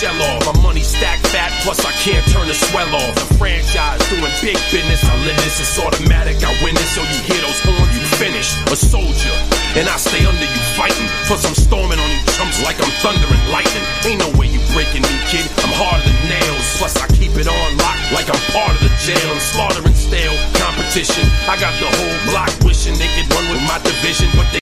shell off. My money stacked fat, plus I can't turn the swell off. The franchise doing big business, I live this, it's automatic, I win this. So you hear those horns, you finish. A soldier, and I stay under you fighting. Plus I'm storming on you chumps like I'm thunder and lightning. Ain't no way you breaking me, kid, I'm harder than nails. Plus I keep it on lock like I'm part of the jail. I'm slaughtering stale competition. I got the whole block wishing they could run with my division, but they